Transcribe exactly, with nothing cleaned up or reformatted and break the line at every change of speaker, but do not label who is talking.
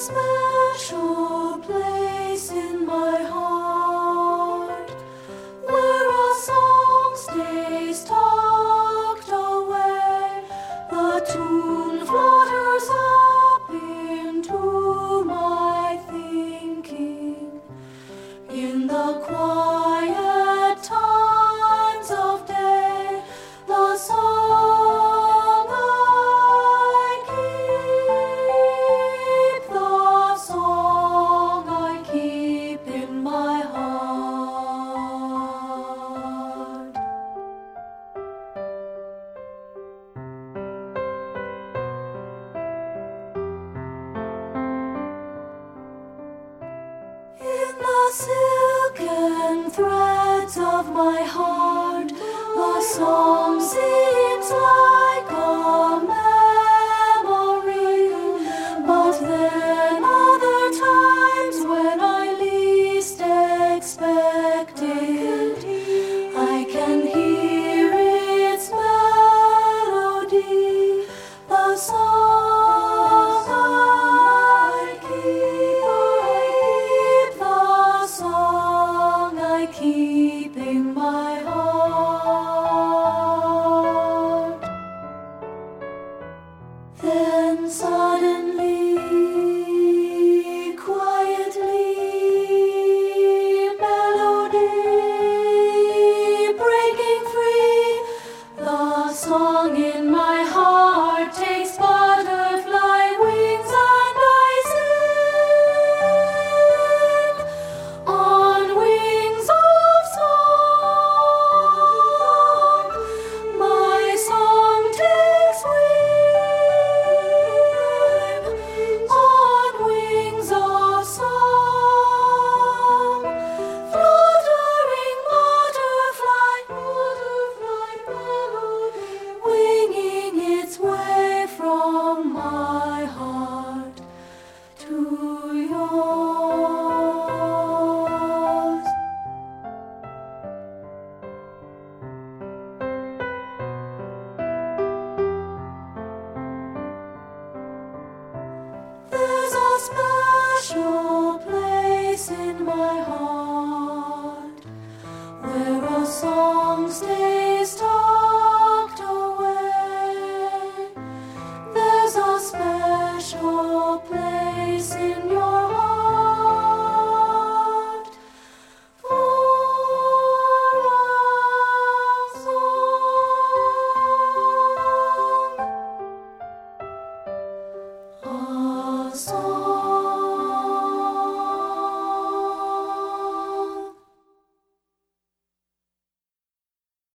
special place in my heart, where a song stays tucked away, the tune flutters up into my thinking. In the quiet times of day, the song I keep, the song I keep in my heart. In the silken threads of my heart, the song seems like a memory. But then other times when I least expect it, I can hear its melody, the song I keep, I keep, the song I keep in my heart. Then suddenly, quietly, melody breaking free, the song in my heart takes butterfly wings, and I sing on wings of song. My song takes wing on wings of song, fluttering butterfly, butterfly melody, winging its way from my heart to yours.